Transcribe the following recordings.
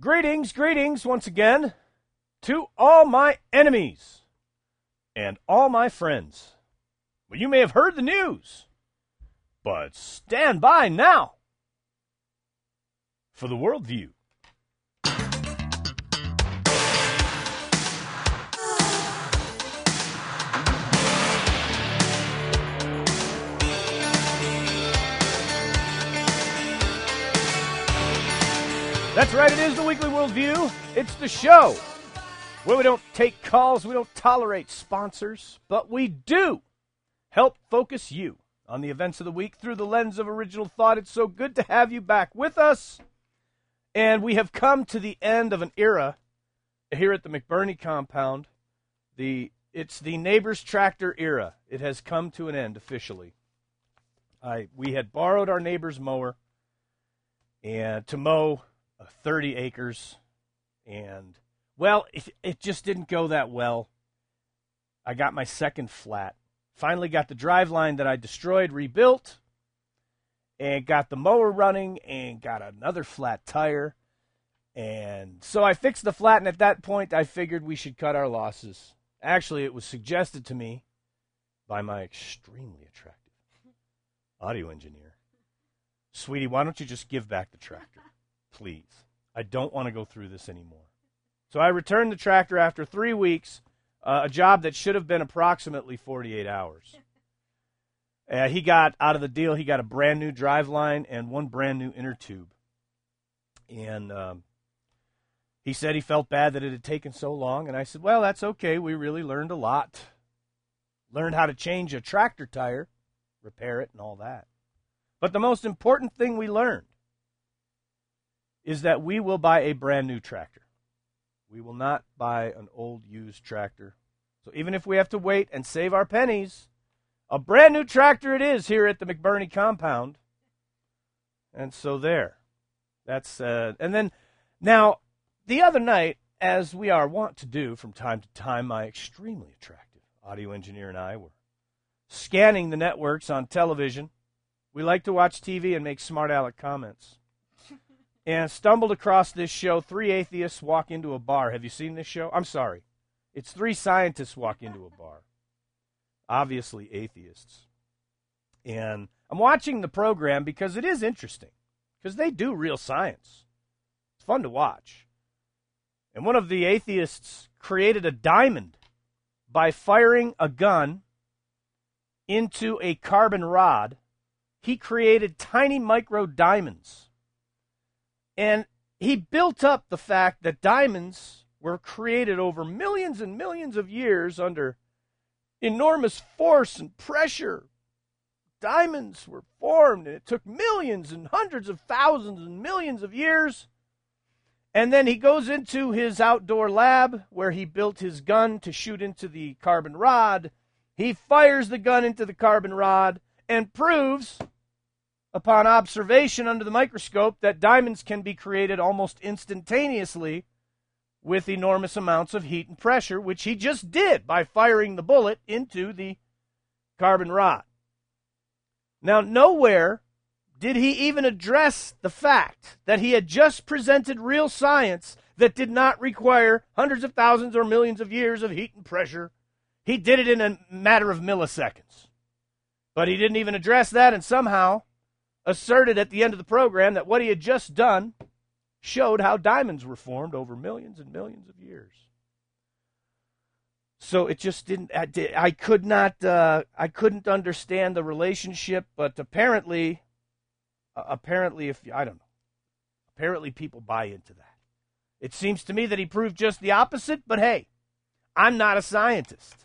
Greetings, greetings once again to all my enemies and all my friends. Well, you may have heard the news, but stand by now for the worldview. That's right, it is the Weekly Worldview. It's the show where we don't take calls, we don't tolerate sponsors, but we do help focus you on the events of the week through the lens of original thought. It's so good to have you back with us. And we have come to the end of an era here at the McBurney compound. It's the neighbor's tractor era. It has come to an end officially. We had borrowed our neighbor's mower and to mow 30 acres, and, well, it just didn't go that well. I got my second flat. Finally got the driveline that I destroyed rebuilt, and got the mower running, and got another flat tire. And so I fixed the flat, and at that point, I figured we should cut our losses. Actually, it was suggested to me by my extremely attractive audio engineer. Sweetie, why don't you just give back the tractor? Please. I don't want to go through this anymore. So I returned the tractor after 3 weeks, a job that should have been approximately 48 hours. He got out of the deal, he got a brand new driveline and one brand new inner tube. And he said he felt bad that it had taken so long. And I said, well, that's okay. We really learned a lot. Learned how to change a tractor tire, repair it, and all that. But the most important thing we learned is that we will buy a brand new tractor. We will not buy an old used tractor. So even if we have to wait and save our pennies, a brand new tractor it is here at the McBurney compound. And so there. That's and then now the other night, as we are wont to do from time to time, my extremely attractive audio engineer and I were scanning the networks on television. We like to watch TV and make smart aleck comments. And stumbled across this show, 3 atheists walk into a bar. Have you seen this show? I'm sorry. It's 3 scientists walk into a bar. Obviously atheists. And I'm watching the program because it is interesting. Because they do real science. It's fun to watch. And one of the atheists created a diamond by firing a gun into a carbon rod. He created tiny micro diamonds. And he built up the fact that diamonds were created over millions and millions of years under enormous force and pressure. Diamonds were formed, and it took millions and hundreds of thousands and millions of years. And then he goes into his outdoor lab where he built his gun to shoot into the carbon rod. He fires the gun into the carbon rod and proves, upon observation under the microscope, that diamonds can be created almost instantaneously with enormous amounts of heat and pressure, which he just did by firing the bullet into the carbon rod. Now, nowhere did he even address the fact that he had just presented real science that did not require hundreds of thousands or millions of years of heat and pressure. He did it in a matter of milliseconds. But he didn't even address that, and somehow asserted at the end of the program that what he had just done showed how diamonds were formed over millions and millions of years. So it just didn't, I couldn't understand the relationship, but apparently people buy into that. It seems to me that he proved just the opposite, but hey, I'm not a scientist.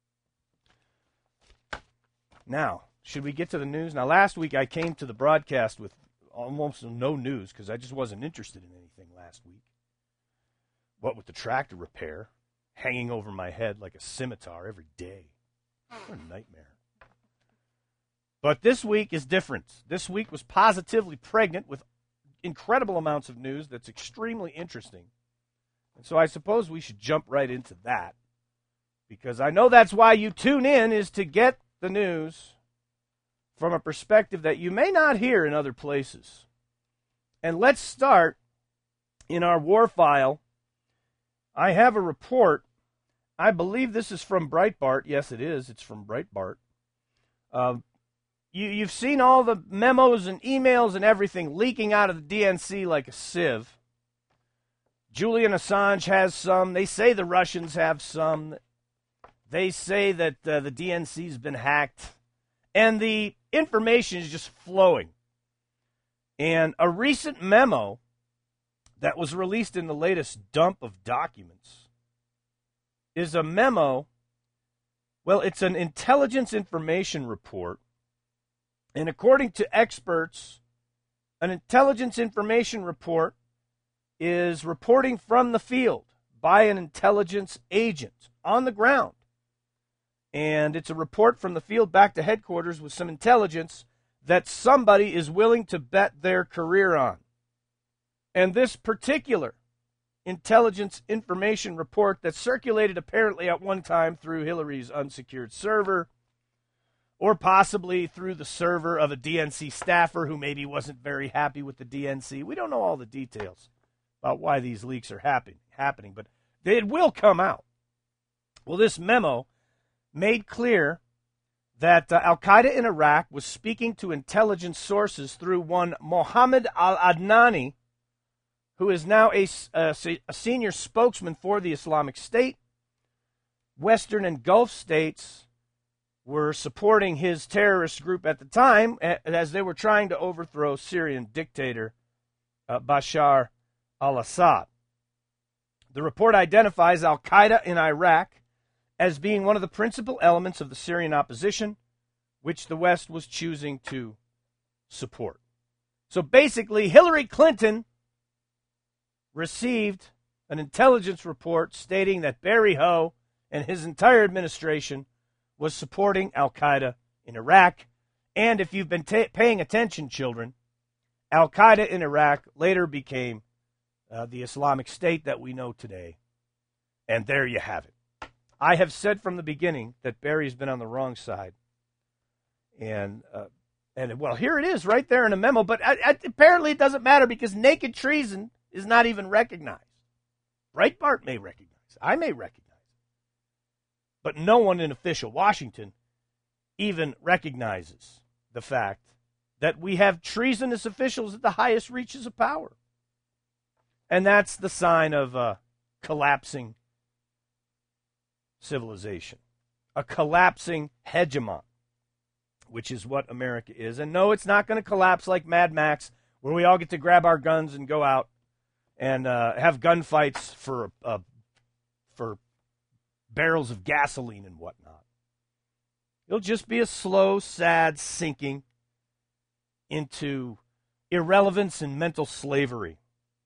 Now, should we get to the news? Now, last week I came to the broadcast with almost no news because I just wasn't interested in anything last week. What with the tractor repair hanging over my head like a scimitar every day. What a nightmare. But this week is different. This week was positively pregnant with incredible amounts of news that's extremely interesting. And so I suppose we should jump right into that, because I know that's why you tune in, is to get the news from a perspective that you may not hear in other places. And let's start in our war file, I have a report. I believe this is from Breitbart. Yes, it is. It's from Breitbart. You've seen all the memos and emails and everything leaking out of the DNC like a sieve. Julian Assange has some. They say the Russians have some. They say that the DNC's been hacked. And the information is just flowing. And a recent memo that was released in the latest dump of documents is a memo. Well, it's an intelligence information report. And according to experts, an intelligence information report is reporting from the field by an intelligence agent on the ground. And it's a report from the field back to headquarters with some intelligence that somebody is willing to bet their career on. And this particular intelligence information report that circulated apparently at one time through Hillary's unsecured server, or possibly through the server of a DNC staffer who maybe wasn't very happy with the DNC. We don't know all the details about why these leaks are happening, but it will come out. Well, this memo made clear that al-Qaeda in Iraq was speaking to intelligence sources through one Mohammed al-Adnani, who is now a senior spokesman for the Islamic State. Western and Gulf states were supporting his terrorist group at the time as they were trying to overthrow Syrian dictator Bashar al-Assad. The report identifies al-Qaeda in Iraq as being one of the principal elements of the Syrian opposition, which the West was choosing to support. So basically, Hillary Clinton received an intelligence report stating that Barry Ho and his entire administration was supporting al-Qaeda in Iraq. And if you've been paying attention, children, al-Qaeda in Iraq later became the Islamic State that we know today. And there you have it. I have said from the beginning that Barry's been on the wrong side. And well, here it is right there in a memo. But apparently it doesn't matter because naked treason is not even recognized. Breitbart may recognize it. I may recognize it. But no one in official Washington even recognizes the fact that we have treasonous officials at the highest reaches of power. And that's the sign of collapsing civilization, a collapsing hegemon, which is what America is. And no, it's not going to collapse like Mad Max, where we all get to grab our guns and go out and have gunfights for barrels of gasoline and whatnot. It'll just be a slow, sad sinking into irrelevance and mental slavery.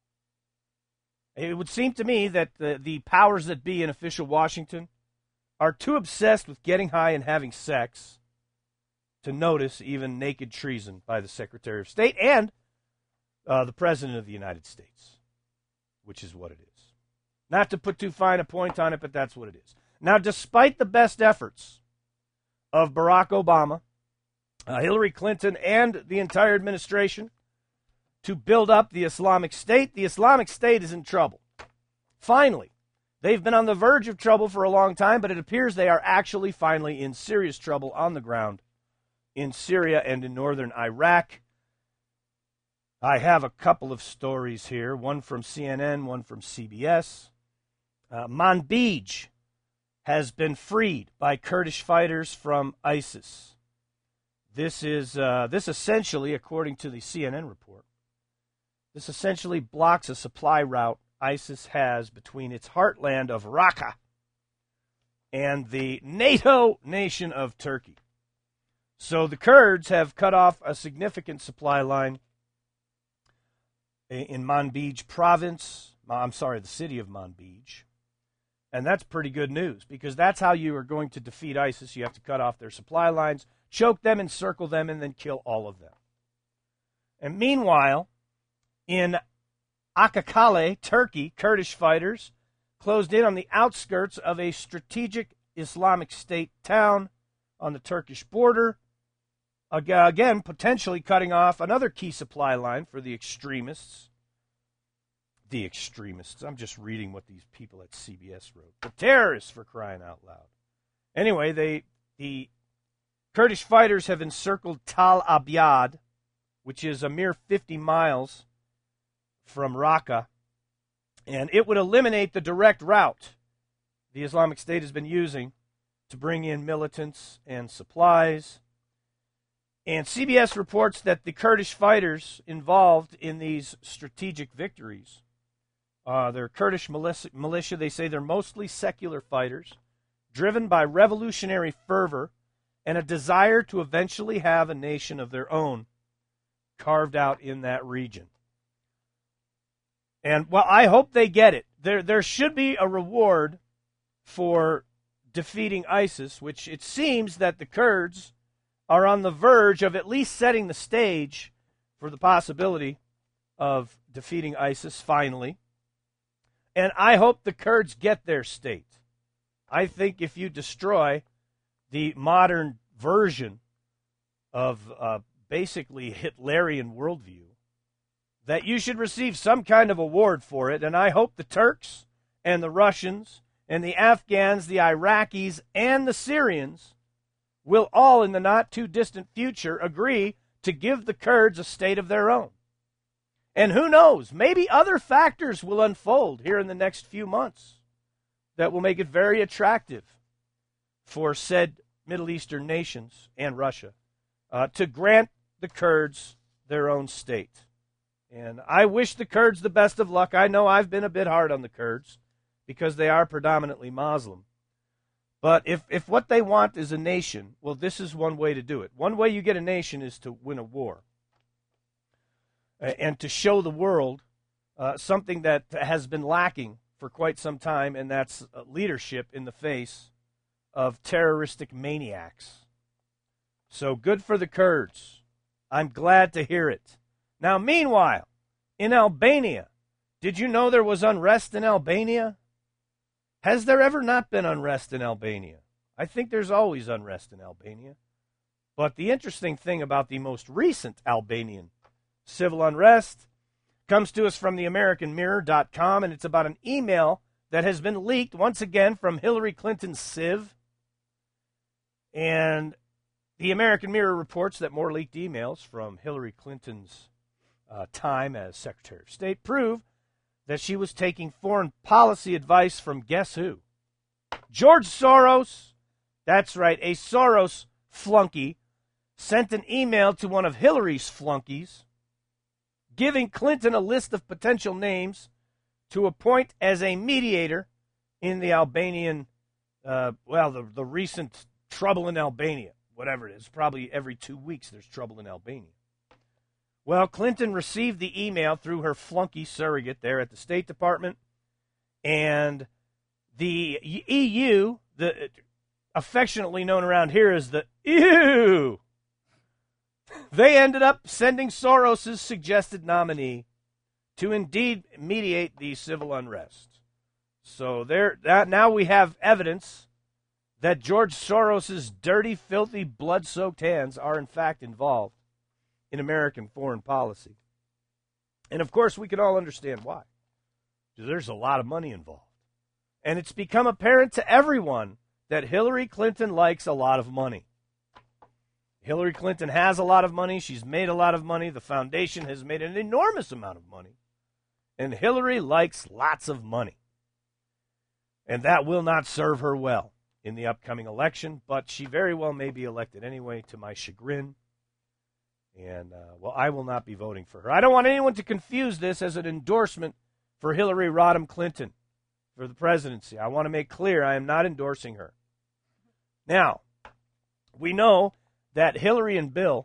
It would seem to me that the powers that be in official Washington are too obsessed with getting high and having sex to notice even naked treason by the Secretary of State and the President of the United States, which is what it is. Not to put too fine a point on it, but that's what it is. Now, despite the best efforts of Barack Obama, Hillary Clinton, and the entire administration to build up the Islamic State is in trouble. Finally, they've been on the verge of trouble for a long time, but it appears they are actually finally in serious trouble on the ground in Syria and in northern Iraq. I have a couple of stories here, one from CNN, one from CBS. Manbij has been freed by Kurdish fighters from ISIS. This essentially, according to the CNN report, this essentially blocks a supply route ISIS has between its heartland of Raqqa and the NATO nation of Turkey. So the Kurds have cut off a significant supply line in Manbij province. The city of Manbij. And that's pretty good news because that's how you are going to defeat ISIS. You have to cut off their supply lines, choke them, encircle them, and then kill all of them. And meanwhile, in Akakale, Turkey, Kurdish fighters closed in on the outskirts of a strategic Islamic State town on the Turkish border, again, potentially cutting off another key supply line for the extremists. the extremists. I'm just reading what these people at CBS wrote. The terrorists, for crying out loud. Anyway, the Kurdish fighters have encircled Tal Abyad, which is a mere 50 miles from Raqqa, and it would eliminate the direct route the Islamic State has been using to bring in militants and supplies. And CBS reports that the Kurdish fighters involved in these strategic victories, they're Kurdish militia. They say they're mostly secular fighters, driven by revolutionary fervor and a desire to eventually have a nation of their own carved out in that region. And, well, I hope they get it. There should be a reward for defeating ISIS, which it seems that the Kurds are on the verge of at least setting the stage for the possibility of defeating ISIS finally. And I hope the Kurds get their state. I think if you destroy the modern version of basically Hitlerian worldview, that you should receive some kind of award for it. And I hope the Turks and the Russians and the Afghans, the Iraqis, and the Syrians will all, in the not-too-distant future, agree to give the Kurds a state of their own. And who knows, maybe other factors will unfold here in the next few months that will make it very attractive for said Middle Eastern nations and Russia to grant the Kurds their own state. And I wish the Kurds the best of luck. I know I've been a bit hard on the Kurds because they are predominantly Muslim. But if what they want is a nation, well, this is one way to do it. One way you get a nation is to win a war and to show the world something that has been lacking for quite some time, and that's leadership in the face of terroristic maniacs. So good for the Kurds. I'm glad to hear it. Now, meanwhile, in Albania, did you know there was unrest in Albania? Has there ever not been unrest in Albania? I think there's always unrest in Albania. But the interesting thing about the most recent Albanian civil unrest comes to us from the AmericanMirror.com, and it's about an email that has been leaked once again from Hillary Clinton's sieve. And the American Mirror reports that more leaked emails from Hillary Clinton's time as Secretary of State prove that she was taking foreign policy advice from guess who? George Soros. That's right, a Soros flunky sent an email to one of Hillary's flunkies giving Clinton a list of potential names to appoint as a mediator in the Albanian, the recent trouble in Albania, whatever it is. Probably every 2 weeks there's trouble in Albania. Well, Clinton received the email through her flunky surrogate there at the State Department, and the EU, affectionately known around here as the EU, they ended up sending Soros' suggested nominee to indeed mediate the civil unrest. So now we have evidence that George Soros' dirty, filthy, blood-soaked hands are in fact involved in American foreign policy. And of course, we can all understand why. Because there's a lot of money involved. And it's become apparent to everyone that Hillary Clinton likes a lot of money. Hillary Clinton has a lot of money. She's made a lot of money. The foundation has made an enormous amount of money. And Hillary likes lots of money. And that will not serve her well in the upcoming election, but she very well may be elected anyway, to my chagrin. And, I will not be voting for her. I don't want anyone to confuse this as an endorsement for Hillary Rodham Clinton for the presidency. I want to make clear I am not endorsing her. Now, we know that Hillary and Bill,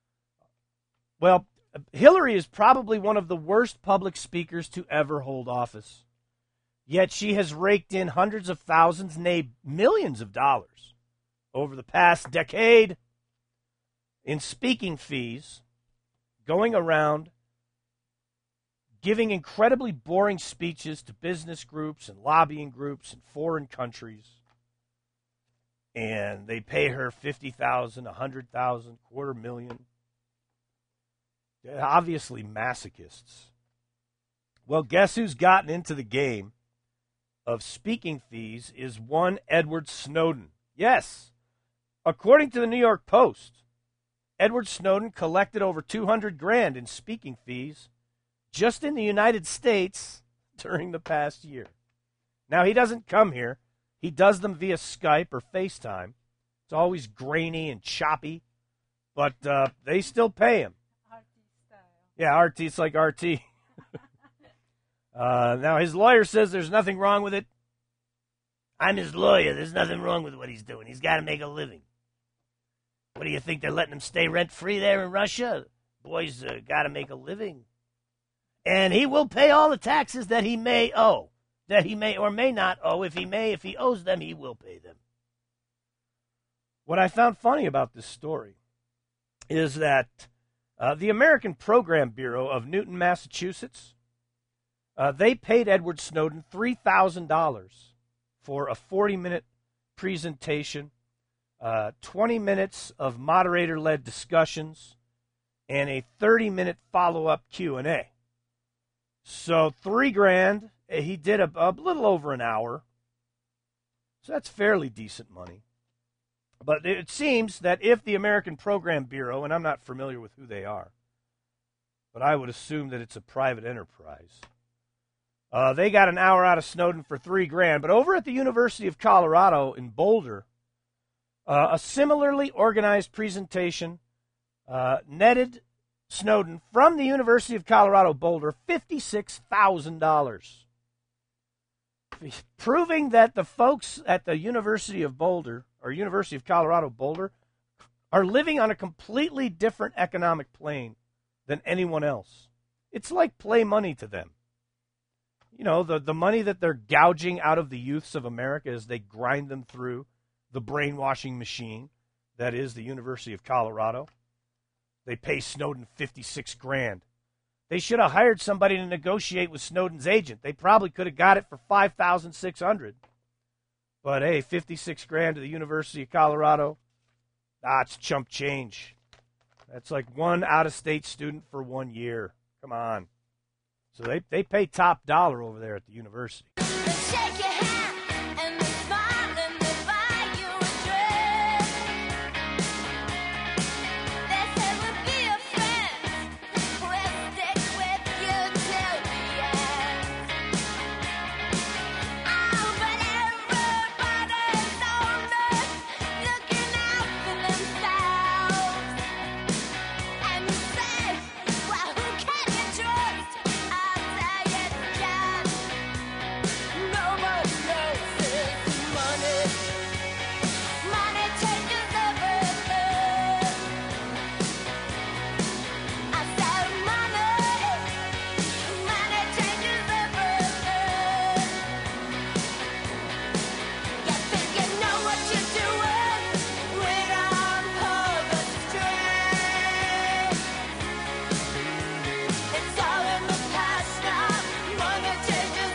Hillary is probably one of the worst public speakers to ever hold office. Yet she has raked in hundreds of thousands, nay, millions of dollars over the past decade in speaking fees, going around giving incredibly boring speeches to business groups and lobbying groups in foreign countries. And they pay her $50,000, $100,000, $250,000. They're obviously masochists. Well, guess who's gotten into the game of speaking fees is one Edward Snowden. Yes, according to the New York Post, Edward Snowden collected over $200,000 in speaking fees just in the United States during the past year. Now, he doesn't come here. He does them via Skype or FaceTime. It's always grainy and choppy, but they still pay him. RT style. Yeah, RT, it's like RT. Now, his lawyer says there's nothing wrong with it. I'm his lawyer. There's nothing wrong with what he's doing. He's got to make a living. What do you think? They're letting him stay rent-free there in Russia? Boys got to make a living. And he will pay all the taxes that he may owe, that he may or may not owe. If he owes them, he will pay them. What I found funny about this story is that the American Program Bureau of Newton, Massachusetts, they paid Edward Snowden $3,000 for a 40-minute presentation, 20 minutes of moderator-led discussions, and a 30-minute follow-up Q&A. So $3,000. He did a little over an hour. So that's fairly decent money. But it seems that if the American Program Bureau, and I'm not familiar with who they are, but I would assume that it's a private enterprise, they got an hour out of Snowden for $3,000. But over at the University of Colorado in Boulder, a similarly organized presentation netted Snowden from the University of Colorado Boulder $56,000, proving that the folks at the University of Boulder or University of Colorado Boulder are living on a completely different economic plane than anyone else. It's like play money to them. You know, the money that they're gouging out of the youths of America as they grind them through the brainwashing machine that is the University of Colorado. They pay Snowden $56,000. They should have hired somebody to negotiate with Snowden's agent. They probably could have got it for $5,600. But hey, $56,000 to the University of Colorado, it's chump change. That's like one out-of-state student for 1 year. Come on. So they pay top dollar over there at the university. Shake your hand and smile and they buy you a dress. They say we'll be your friends. We'll stick with you till the end. Oh, but everybody's on us, looking out for themselves. And you say, well, who can you trust? I'll tell you, John. Nobody notices money. Money changes everything. I said money. Money changes everything. You think you know what you're doing? Wait on the street. It's all in the past now. Money changes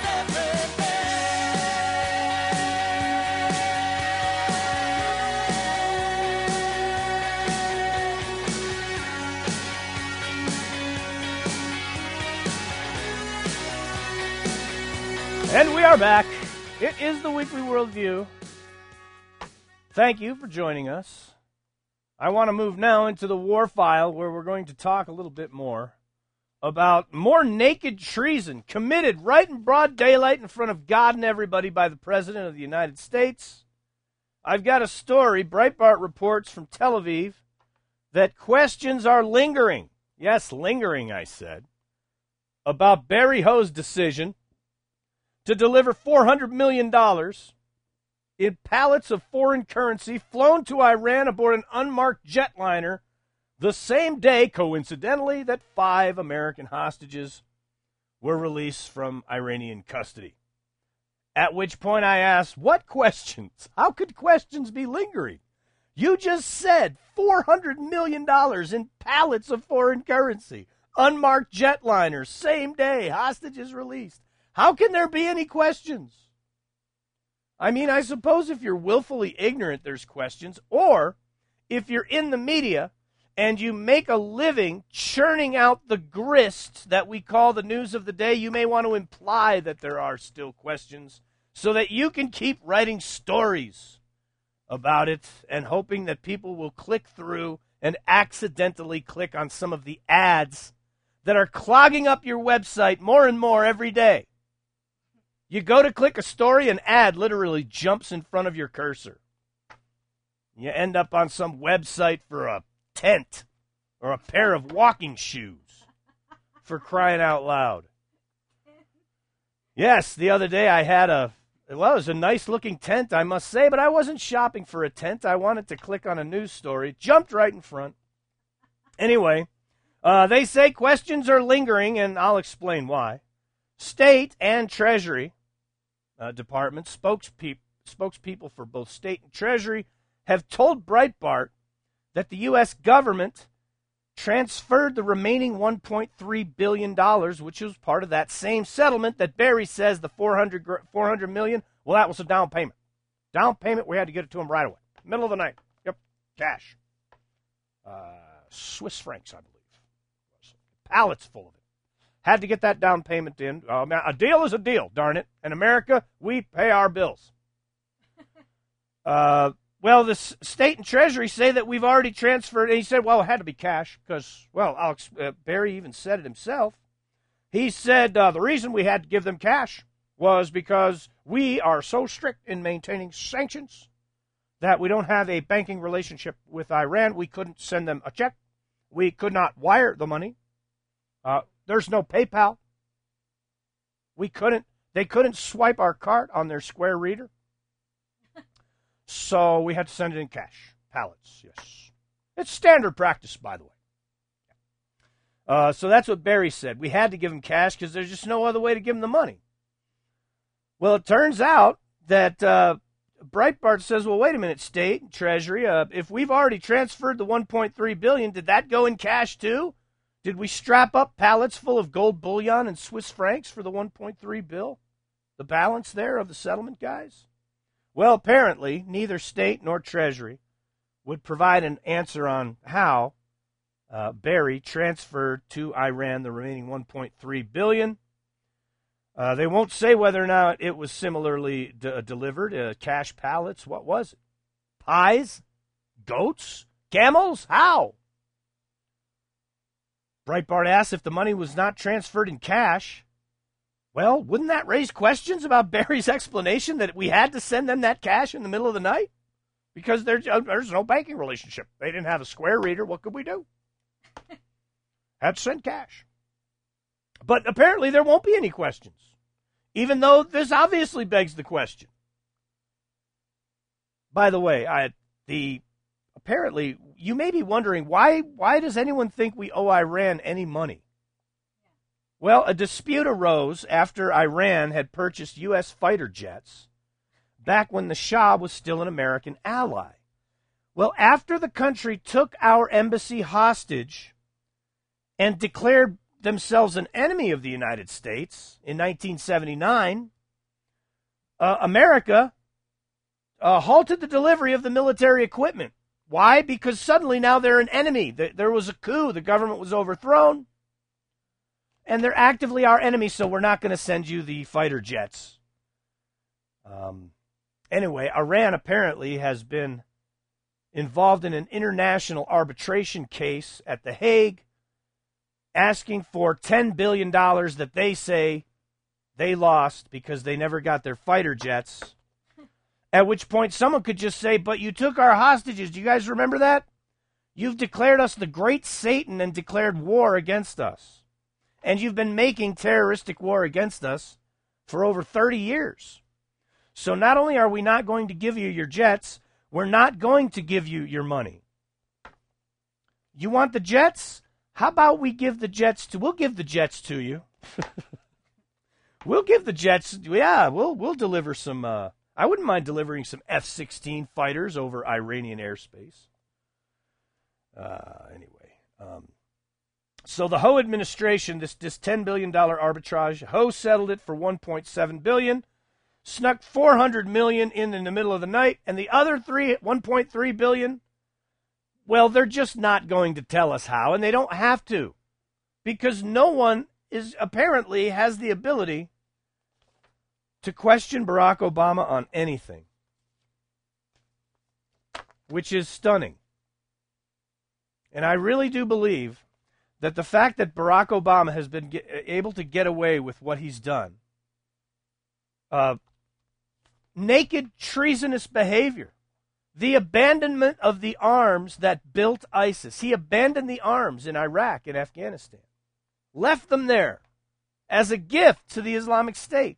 And we are back. It is the Weekly Worldview. Thank you for joining us. I want to move now into the war file where we're going to talk a little bit more about more naked treason committed right in broad daylight in front of God and everybody by the President of the United States. I've got a story, Breitbart reports from Tel Aviv, that questions are lingering. Yes, lingering, I said, about Barry Ho's decision to deliver $400 million in pallets of foreign currency flown to Iran aboard an unmarked jetliner the same day, coincidentally, that 5 American hostages were released from Iranian custody. At which point I asked, what questions? How could questions be lingering? You just said $400 million in pallets of foreign currency, unmarked jetliners, same day, hostages released. How can there be any questions? I mean, I suppose if you're willfully ignorant, there's questions, or if you're in the media and you make a living churning out the grist that we call the news of the day, you may want to imply that there are still questions so that you can keep writing stories about it and hoping that people will click through and accidentally click on some of the ads that are clogging up your website more and more every day. You go to click a story, an ad literally jumps in front of your cursor. You end up on some website for a tent or a pair of walking shoes, for crying out loud. Yes, the other day I had it was a nice-looking tent, I must say, but I wasn't shopping for a tent. I wanted to click on a news story. Jumped right in front. Anyway, they say questions are lingering, and I'll explain why. State and Treasury Department spokespeople for both State and Treasury have told Breitbart that the U.S. government transferred the remaining $1.3 billion, which was part of that same settlement that Barry says the $400 million, well, that was a down payment. Down payment, we had to get it to him right away. Middle of the night. Yep, cash. Swiss francs, I believe. Pallets full of it. Had to get that down payment in. A deal is a deal, darn it. In America, we pay our bills. Well, the State and Treasury say that we've already transferred, and he said, well, it had to be cash, because, well, Barry even said it himself. He said the reason we had to give them cash was because we are so strict in maintaining sanctions that we don't have a banking relationship with Iran. We couldn't send them a check. We could not wire the money. There's no PayPal. They couldn't swipe our card on their Square reader. So we had to send it in cash. Pallets, yes. It's standard practice, by the way. So that's what Barry said. We had to give him cash because there's just no other way to give him the money. Well, it turns out that Breitbart says, well, wait a minute, State and Treasury, if we've already transferred the $1.3 billion, did that go in cash too? Did we strap up pallets full of gold bullion and Swiss francs for the $1.3 bill? The balance there of the settlement, guys? Well, apparently, neither State nor Treasury would provide an answer on how Barry transferred to Iran the remaining $1.3 billion. They won't say whether or not it was similarly delivered, cash pallets. What was it? Pies? Goats? Camels? How? Breitbart asks if the money was not transferred in cash. Well, wouldn't that raise questions about Barry's explanation that we had to send them that cash in the middle of the night? Because there's no banking relationship. They didn't have a Square reader. What could we do? Had to send cash. But apparently there won't be any questions, even though this obviously begs the question. By the way, apparently you may be wondering, why does anyone think we owe Iran any money? Well, a dispute arose after Iran had purchased U.S. fighter jets back when the Shah was still an American ally. Well, after the country took our embassy hostage and declared themselves an enemy of the United States in 1979, America halted the delivery of the military equipment. Why? Because suddenly now they're an enemy. There was a coup. The government was overthrown. And they're actively our enemy, so we're not going to send you the fighter jets. Anyway, Iran apparently has been involved in an international arbitration case at The Hague, asking for $10 billion that they say they lost because they never got their fighter jets. At which point someone could just say, but you took our hostages. Do you guys remember that? You've declared us the great Satan and declared war against us. And you've been making terroristic war against us for over 30 years. So not only are we not going to give you your jets, we're not going to give you your money. You want the jets? How about we give the jets we'll give the jets to you. We'll give the jets, we'll deliver some, I wouldn't mind delivering some F-16 fighters over Iranian airspace. So the Ho administration, this $10 billion arbitrage, Ho settled it for $1.7 billion, snuck $400 million in the middle of the night, and the other $1.3 billion Well, they're just not going to tell us how, and they don't have to, because no one apparently has the ability to question Barack Obama on anything, which is stunning. And I really do believe that the fact that Barack Obama has been able to get away with what he's done, naked, treasonous behavior, the abandonment of the arms that built ISIS. He abandoned the arms in Iraq and Afghanistan, left them there as a gift to the Islamic State.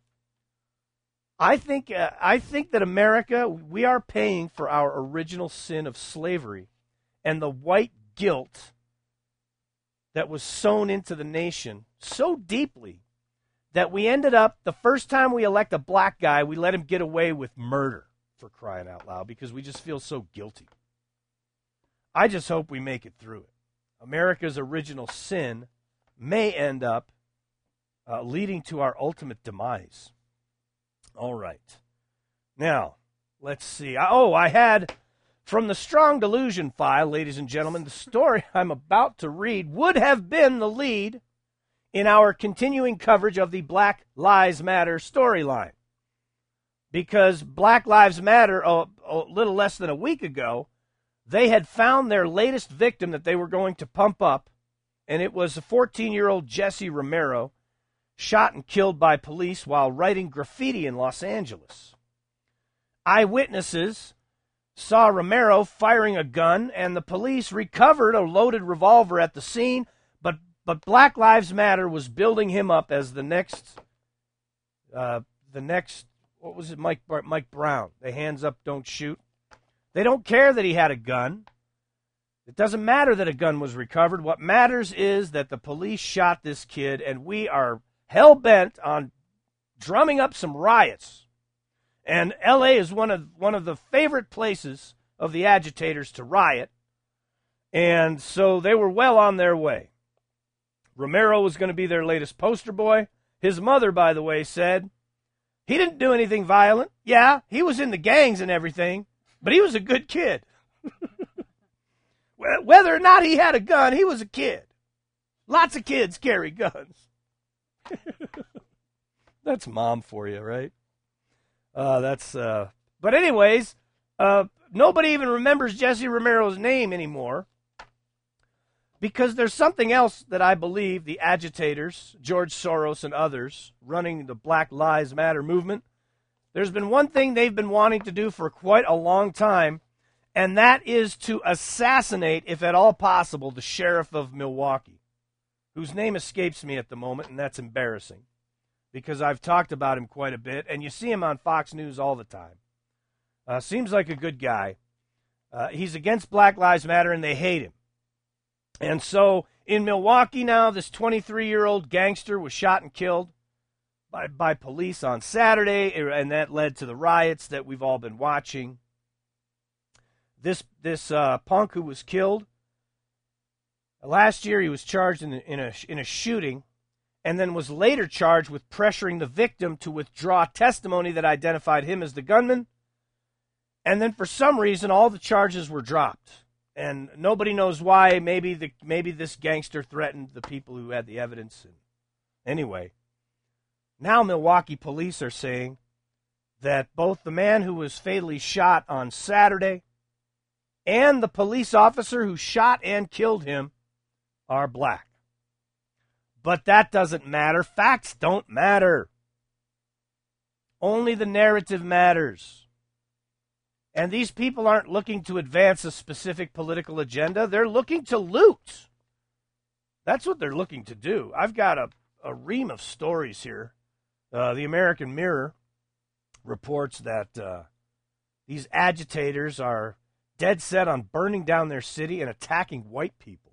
I think that America, we are paying for our original sin of slavery and the white guilt that was sown into the nation so deeply that we ended up, the first time we elect a black guy, we let him get away with murder, for crying out loud, because we just feel so guilty. I just hope we make it through it. America's original sin may end up leading to our ultimate demise. All right. Now, let's see. I had, from the Strong Delusion file, ladies and gentlemen, the story I'm about to read would have been the lead in our continuing coverage of the Black Lives Matter storyline. Because Black Lives Matter, a little less than a week ago, they had found their latest victim that they were going to pump up, and it was a 14-year-old Jesse Romero, shot and killed by police while writing graffiti in Los Angeles. Eyewitnesses saw Romero firing a gun, and the police recovered a loaded revolver at the scene, but Black Lives Matter was building him up as the next, what was it, Mike Brown, the hands up, don't shoot. They don't care that he had a gun. It doesn't matter that a gun was recovered. What matters is that the police shot this kid, and we are hell-bent on drumming up some riots. And L.A. is one of the favorite places of the agitators to riot, and so they were well on their way. Romero was going to be their latest poster boy. His mother, by the way, said, he didn't do anything violent. Yeah, he was in the gangs and everything, but he was a good kid. Whether or not he had a gun, he was a kid. Lots of kids carry guns. That's mom for you, right? But anyways, nobody even remembers Jesse Romero's name anymore, because there's something else that I believe the agitators, George Soros and others, running the Black Lives Matter movement, there's been one thing they've been wanting to do for quite a long time, and that is to assassinate, if at all possible, the sheriff of Milwaukee, whose name escapes me at the moment, and that's embarrassing, because I've talked about him quite a bit, and you see him on Fox News all the time. Seems like a good guy. He's against Black Lives Matter, and they hate him. And so in Milwaukee now, this 23-year-old gangster was shot and killed by police on Saturday, and that led to the riots that we've all been watching. This punk who was killed, last year he was charged in a shooting, and then was later charged with pressuring the victim to withdraw testimony that identified him as the gunman. And then for some reason, all the charges were dropped. And nobody knows why. Maybe this gangster threatened the people who had the evidence. Anyway, now Milwaukee police are saying that both the man who was fatally shot on Saturday and the police officer who shot and killed him are black. But that doesn't matter. Facts don't matter. Only the narrative matters. And these people aren't looking to advance a specific political agenda. They're looking to loot. That's what they're looking to do. I've got a ream of stories here. The American Mirror reports that these agitators are dead set on burning down their city and attacking white people.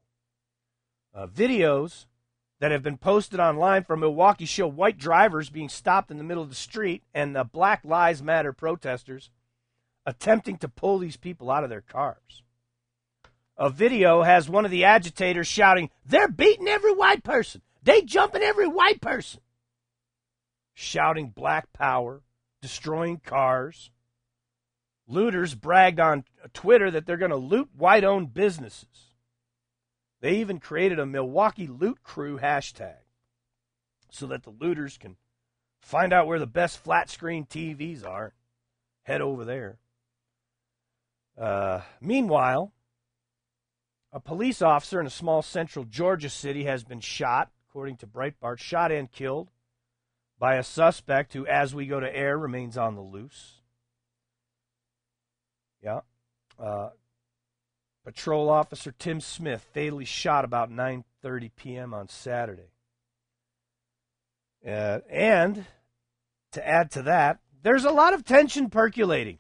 Videos that have been posted online from Milwaukee show white drivers being stopped in the middle of the street and the Black Lives Matter protesters attempting to pull these people out of their cars. A video has one of the agitators shouting, "They're beating every white person. They jumping every white person." Shouting black power, destroying cars. Looters bragged on Twitter that they're going to loot white-owned businesses. They even created a Milwaukee Loot Crew hashtag so that the looters can find out where the best flat-screen TVs are. Head over there. Meanwhile, a police officer in a small central Georgia city has been shot, according to Breitbart, shot and killed by a suspect who, as we go to air, remains on the loose. Yeah. Patrol officer Tim Smith fatally shot about 9:30 p.m. on Saturday. And to add to that, there's a lot of tension percolating.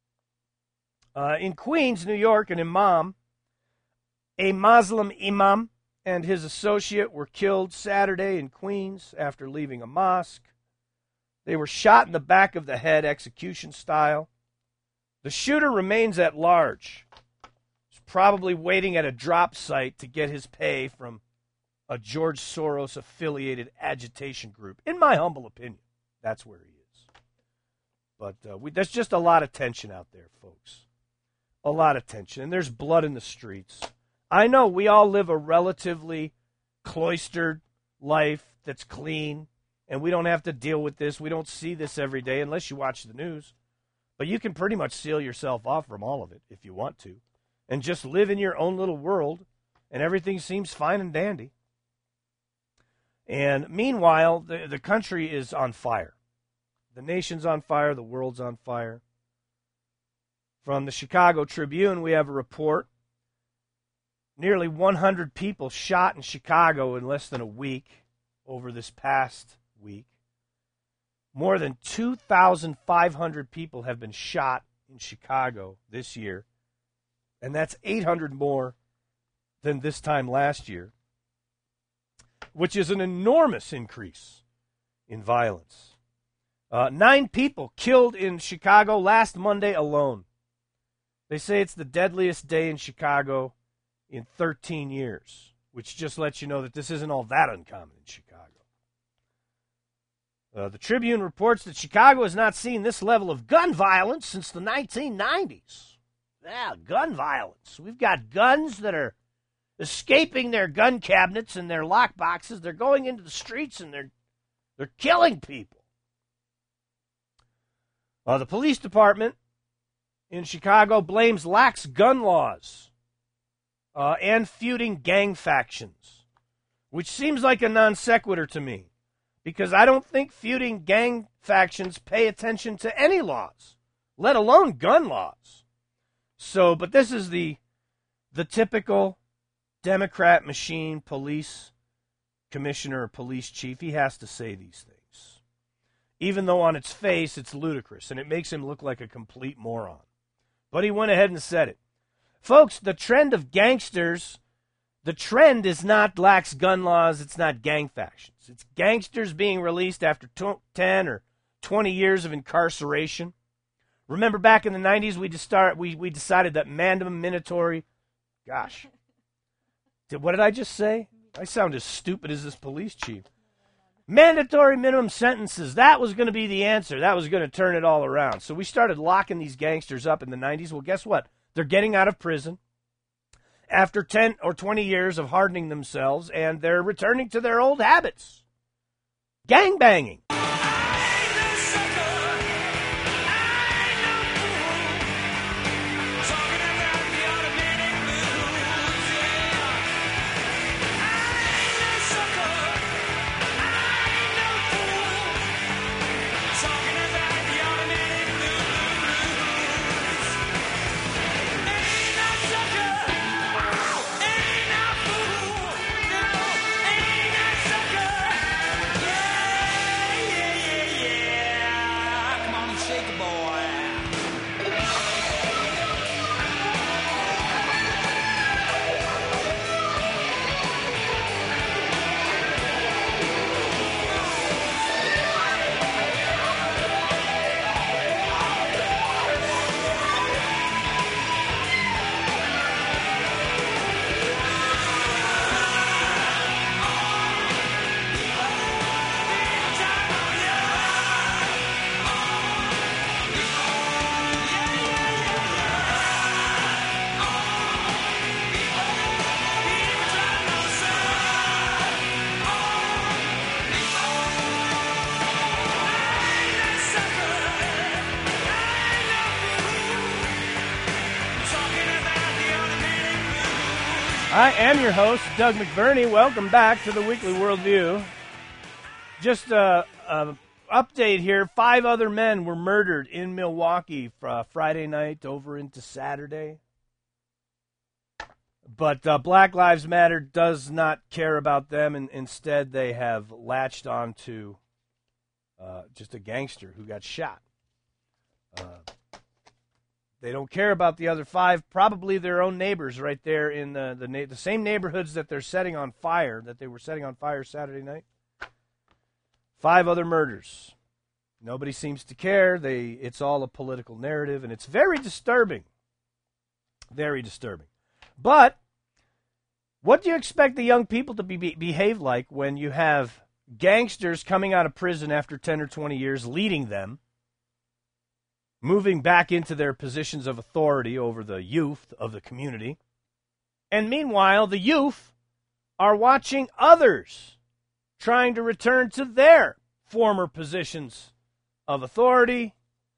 In Queens, New York, an imam, a Muslim imam, and his associate were killed Saturday in Queens after leaving a mosque. They were shot in the back of the head, execution style. The shooter remains at large. He's probably waiting at a drop site to get his pay from a George Soros-affiliated agitation group. In my humble opinion, that's where he is. But there's just a lot of tension out there, folks. A lot of tension. And there's blood in the streets. I know we all live a relatively cloistered life that's clean, and we don't have to deal with this. We don't see this every day unless you watch the news. But you can pretty much seal yourself off from all of it if you want to, and just live in your own little world, and everything seems fine and dandy. And meanwhile, the country is on fire. The nation's on fire. The world's on fire. From the Chicago Tribune, we have a report. Nearly 100 people shot in Chicago in less than a week over this past week. More than 2,500 people have been shot in Chicago this year, and that's 800 more than this time last year, which is an enormous increase in violence. 9 people killed in Chicago last Monday alone. They say it's the deadliest day in Chicago in 13 years, which just lets you know that this isn't all that uncommon in Chicago. The Tribune reports that Chicago has not seen this level of gun violence since the 1990s. Yeah, gun violence. We've got guns that are escaping their gun cabinets and their lock boxes. They're going into the streets and they're killing people. The police department in Chicago blames lax gun laws and feuding gang factions, which seems like a non sequitur to me, because I don't think feuding gang factions pay attention to any laws, let alone gun laws. So, but this is the typical Democrat machine police commissioner or police chief. He has to say these things, even though on its face it's ludicrous and it makes him look like a complete moron. But he went ahead and said it. Folks, the trend of gangsters, the trend is not lax gun laws, it's not gang factions. It's gangsters being released after 10 or 20 years of incarceration. Remember back in the 90s, we decided that mandatory, gosh, what did I just say? I sound as stupid as this police chief. Mandatory minimum sentences, that was going to be the answer. That was going to turn it all around. So we started locking these gangsters up in the 90s. Well, guess what? They're getting out of prison after 10 or 20 years of hardening themselves, and they're returning to their old habits. Gangbanging. I am your host, Doug McBurney. Welcome back to the Weekly Worldview. Just a update here. 5 other men were murdered in Milwaukee Friday night over into Saturday. But Black Lives Matter does not care about them, and instead they have latched on to just a gangster who got shot. They don't care about the other 5, probably their own neighbors right there in the same neighborhoods that they're setting on fire, that they were setting on fire Saturday night. 5 other murders. Nobody seems to care. It's all a political narrative, and it's very disturbing. Very disturbing. But what do you expect the young people to behave like when you have gangsters coming out of prison after 10 or 20 years, leading them, moving back into their positions of authority over the youth of the community, and meanwhile the youth are watching others trying to return to their former positions of authority.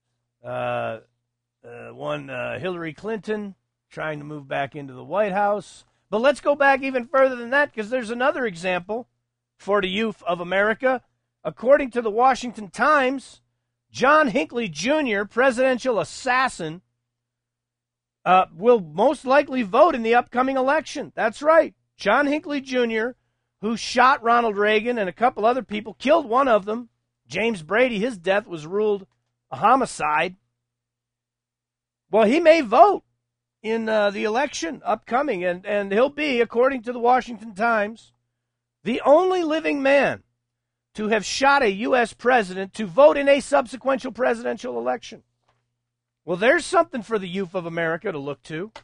Hillary Clinton trying to move back into the White House. But let's go back even further than that, because there's another example for the youth of America. According to the Washington Times, John Hinckley Jr., presidential assassin, will most likely vote in the upcoming election. That's right. John Hinckley Jr., who shot Ronald Reagan and a couple other people, killed one of them, James Brady. His death was ruled a homicide. Well, he may vote in the election upcoming, and he'll be, according to the Washington Times, the only living man to have shot a U.S. president to vote in a subsequent presidential election. Well, there's something for the youth of America to look to.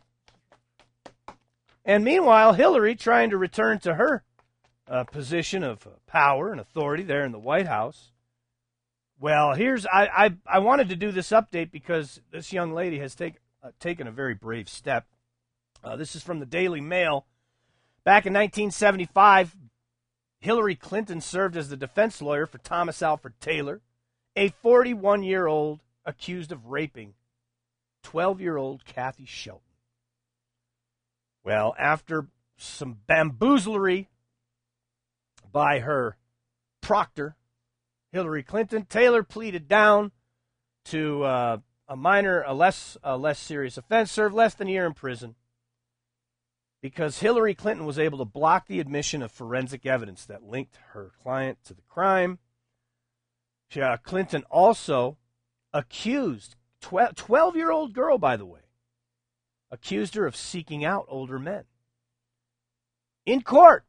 And meanwhile, Hillary, trying to return to her position of power and authority there in the White House. Well, I wanted to do this update because this young lady has taken a very brave step. This is from the Daily Mail. Back in 1975, Hillary Clinton served as the defense lawyer for Thomas Alfred Taylor, a 41-year-old accused of raping 12-year-old Kathy Shelton. Well, after some bamboozlery by her proctor, Hillary Clinton, Taylor pleaded down to a less serious offense, served less than a year in prison, because Hillary Clinton was able to block the admission of forensic evidence that linked her client to the crime. Clinton also accused, 12-year-old girl, by the way, accused her of seeking out older men. In court,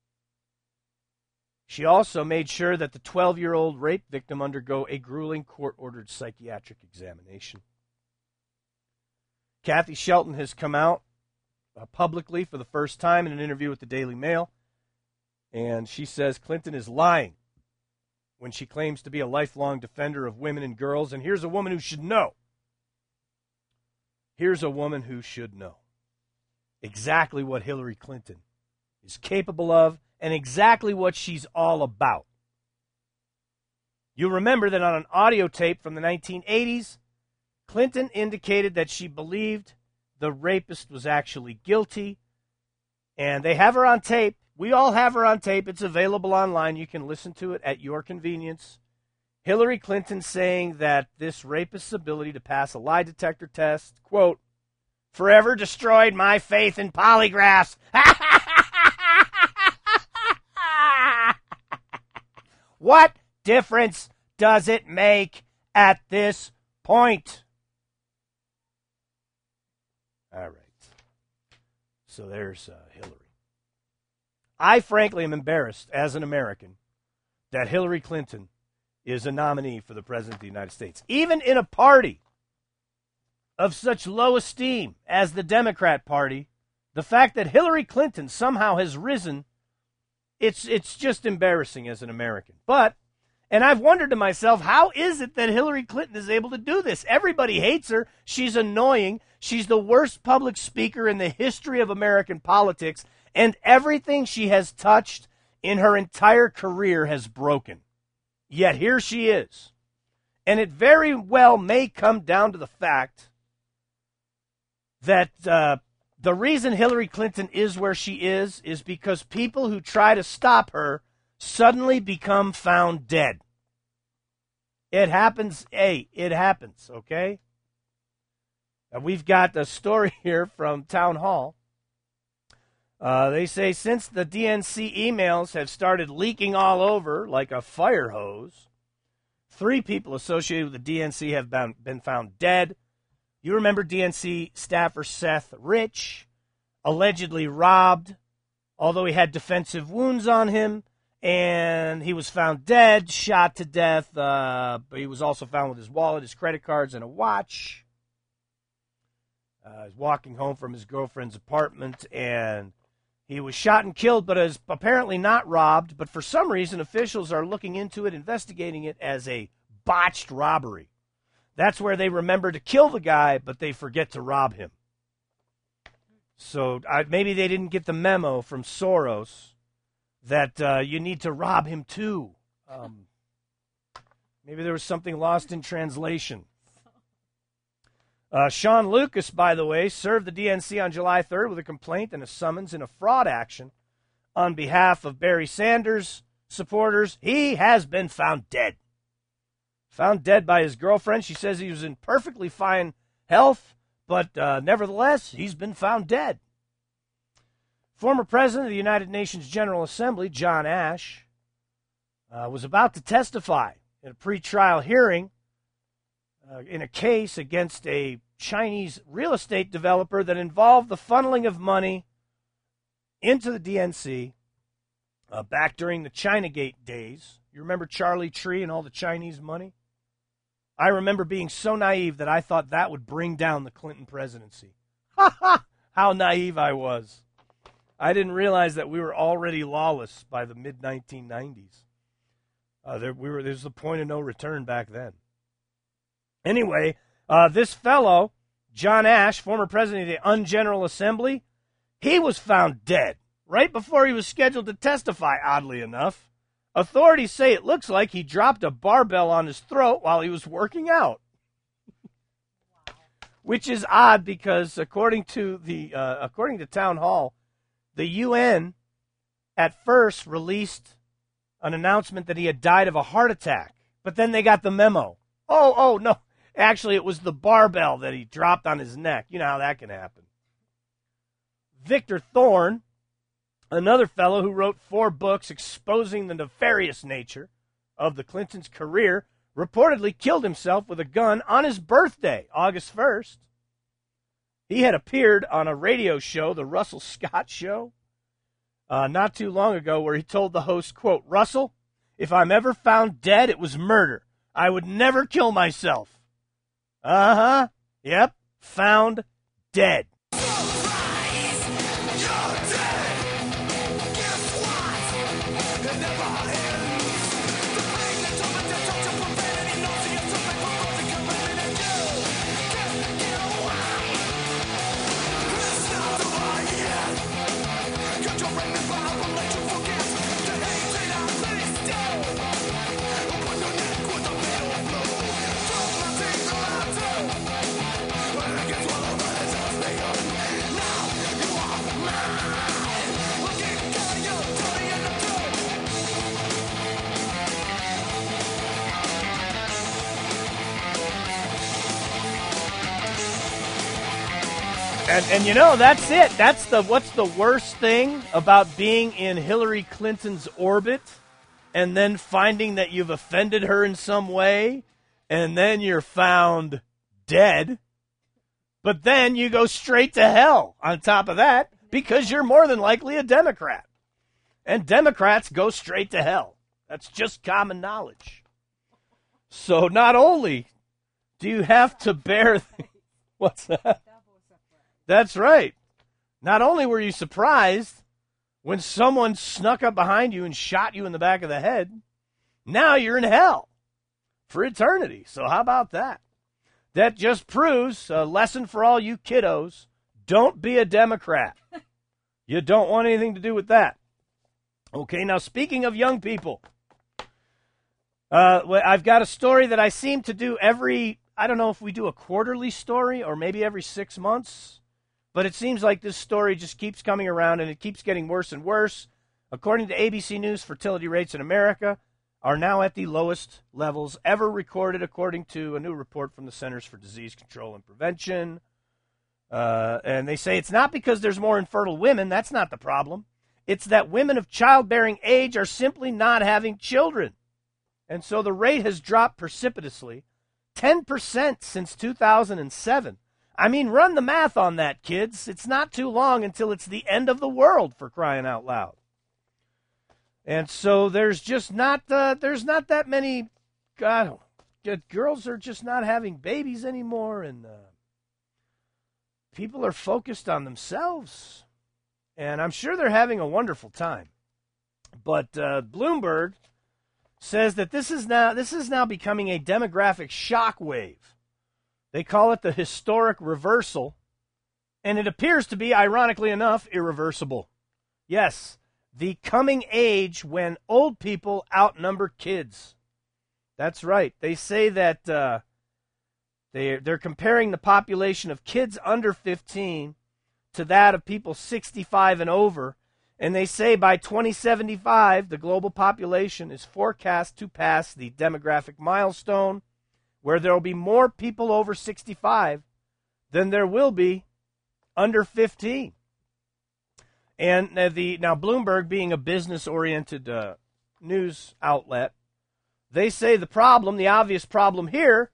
she also made sure that the 12-year-old rape victim undergo a grueling court-ordered psychiatric examination. Kathy Shelton has come out publicly for the first time in an interview with the Daily Mail, and she says Clinton is lying when she claims to be a lifelong defender of women and girls, and here's a woman who should know. Here's a woman who should know exactly what Hillary Clinton is capable of and exactly what she's all about. You'll remember that on an audio tape from the 1980s, Clinton indicated that she believed the rapist was actually guilty, and they have her on tape. We all have her on tape. It's available online. You can listen to it at your convenience. Hillary Clinton saying that this rapist's ability to pass a lie detector test, quote, forever destroyed my faith in polygraphs. What difference does it make at this point? All right. So there's Hillary. I frankly am embarrassed as an American that Hillary Clinton is a nominee for the President of the United States. Even in a party of such low esteem as the Democrat Party, the fact that Hillary Clinton somehow has risen, it's just embarrassing as an American. And I've wondered to myself, how is it that Hillary Clinton is able to do this? Everybody hates her. She's annoying. She's the worst public speaker in the history of American politics, and everything she has touched in her entire career has broken. Yet here she is. And it very well may come down to the fact that The reason Hillary Clinton is where she is because people who try to stop her suddenly become found dead. It happens. Hey, it happens, okay? We've got a story here from Town Hall. They say since the DNC emails have started leaking all over like a fire hose, 3 people associated with the DNC have been found dead. You remember DNC staffer Seth Rich, allegedly robbed, although he had defensive wounds on him, and he was found dead, shot to death. But he was also found with his wallet, his credit cards, and a watch. He's walking home from his girlfriend's apartment, and he was shot and killed, but is apparently not robbed. But for some reason, officials are looking into it, investigating it as a botched robbery. That's where they remember to kill the guy, but they forget to rob him. So maybe they didn't get the memo from Soros that you need to rob him too. Maybe there was something lost in translation. Sean Lucas, by the way, served the DNC on July 3rd with a complaint and a summons in a fraud action on behalf of Barry Sanders supporters. He has been found dead. Found dead by his girlfriend. She says he was in perfectly fine health, but nevertheless, he's been found dead. Former President of the United Nations General Assembly, John Ash, was about to testify in a pretrial hearing in a case against a Chinese real estate developer that involved the funneling of money into the DNC back during the Chinagate days. You remember Charlie Tree and all the Chinese money? I remember being so naive that I thought that would bring down the Clinton presidency. Ha ha! How naive I was. I didn't realize that we were already lawless by the mid-1990s. There's the point of no return back then. Anyway, this fellow, John Ash, former president of the UN Assembly, he was found dead right before he was scheduled to testify, oddly enough. Authorities say it looks like he dropped a barbell on his throat while he was working out. Which is odd because according to Town Hall, the UN at first released an announcement that he had died of a heart attack, but then they got the memo. Oh, no. Actually, it was the barbell that he dropped on his neck. You know how that can happen. Victor Thorne, another fellow who wrote 4 books exposing the nefarious nature of the Clintons' career, reportedly killed himself with a gun on his birthday, August 1st. He had appeared on a radio show, The Russell Scott Show, not too long ago, where he told the host, quote, "Russell, if I'm ever found dead, it was murder. I would never kill myself." Uh-huh. Yep. Found dead. And you know, that's it. What's the worst thing about being in Hillary Clinton's orbit and then finding that you've offended her in some way and then you're found dead, but then you go straight to hell on top of that because you're more than likely a Democrat. And Democrats go straight to hell. That's just common knowledge. So not only do you have to bear... What's that? That's right. Not only were you surprised when someone snuck up behind you and shot you in the back of the head, now you're in hell for eternity. So how about that? That just proves a lesson for all you kiddos. Don't be a Democrat. You don't want anything to do with that. Okay, now speaking of young people, I've got a story that I seem to do I don't know if we do a quarterly story or maybe every 6 months. But it seems like this story just keeps coming around and it keeps getting worse and worse. According to ABC News, fertility rates in America are now at the lowest levels ever recorded, according to a new report from the Centers for Disease Control and Prevention. And they say it's not because there's more infertile women. That's not the problem. It's that women of childbearing age are simply not having children. And so the rate has dropped precipitously, 10% since 2007. I mean, run the math on that, kids. It's not too long until it's the end of the world, for crying out loud. And so there's just not that many, God, girls are just not having babies anymore, and people are focused on themselves. And I'm sure they're having a wonderful time. But Bloomberg says that this is now becoming a demographic shockwave. They call it the historic reversal, and it appears to be, ironically enough, irreversible. Yes, the coming age when old people outnumber kids. That's right. They say that they're comparing the population of kids under 15 to that of people 65 and over, and they say by 2075, the global population is forecast to pass the demographic milestone, where there will be more people over 65 than there will be under 15. And now Bloomberg, being a business-oriented news outlet, they say the obvious problem here,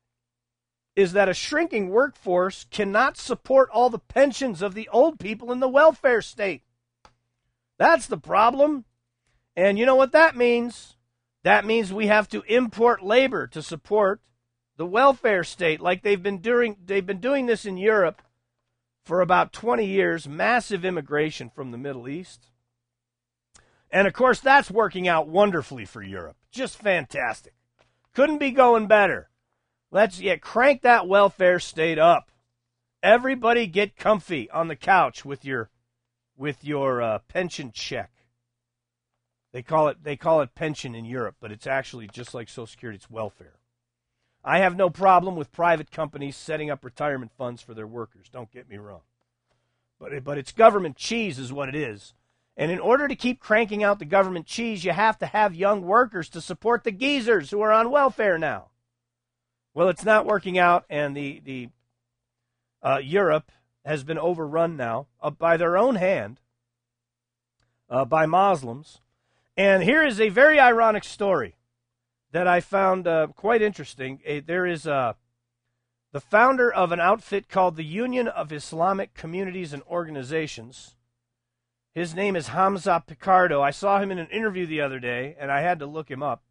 is that a shrinking workforce cannot support all the pensions of the old people in the welfare state. That's the problem. And you know what that means? That means we have to import labor to support the welfare state, like they've been doing this in Europe for about 20 years, massive immigration from the Middle East. And of course, that's working out wonderfully for Europe. Just fantastic. Couldn't be going better. Let's crank that welfare state up. Everybody get comfy on the couch with your pension check. They call it pension in Europe, but it's actually just like Social Security, it's welfare. I have no problem with private companies setting up retirement funds for their workers. Don't get me wrong. But it's government cheese is what it is. And in order to keep cranking out the government cheese, you have to have young workers to support the geezers who are on welfare now. Well, it's not working out, and the Europe has been overrun now by their own hand, by Muslims. And here is a very ironic story that I found quite interesting. There is the founder of an outfit called the Union of Islamic Communities and Organizations. His name is Hamza Picardo. I saw him in an interview the other day, and I had to look him up.